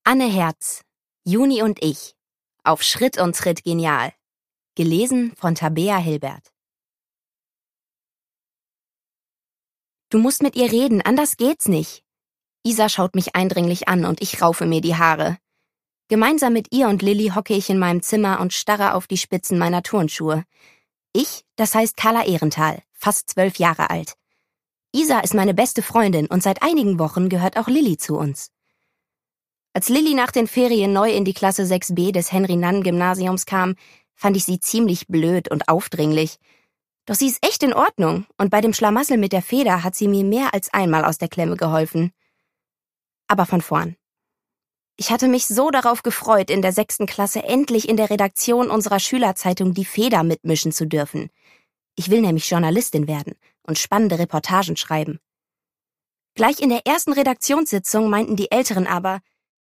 Anne Herz, Juni und ich. Auf Schritt und Tritt genial. Gelesen von Tabea Hilbert. Du musst mit ihr reden, anders geht's nicht. Isa schaut mich eindringlich an und ich raufe mir die Haare. Gemeinsam mit ihr und Lilly hocke ich in meinem Zimmer und starre auf die Spitzen meiner Turnschuhe. Ich, das heißt Carla Ehrenthal, fast 12 Jahre alt. Isa ist meine beste Freundin und seit einigen Wochen gehört auch Lilly zu uns. Als Lilly nach den Ferien neu in die Klasse 6b des Henry-Nannen-Gymnasiums kam, fand ich sie ziemlich blöd und aufdringlich. Doch sie ist echt in Ordnung und bei dem Schlamassel mit der Feder hat sie mir mehr als einmal aus der Klemme geholfen. Aber von vorn. Ich hatte mich so darauf gefreut, in der 6. Klasse endlich in der Redaktion unserer Schülerzeitung Die Feder mitmischen zu dürfen. Ich will nämlich Journalistin werden und spannende Reportagen schreiben. Gleich in der ersten Redaktionssitzung meinten die Älteren aber,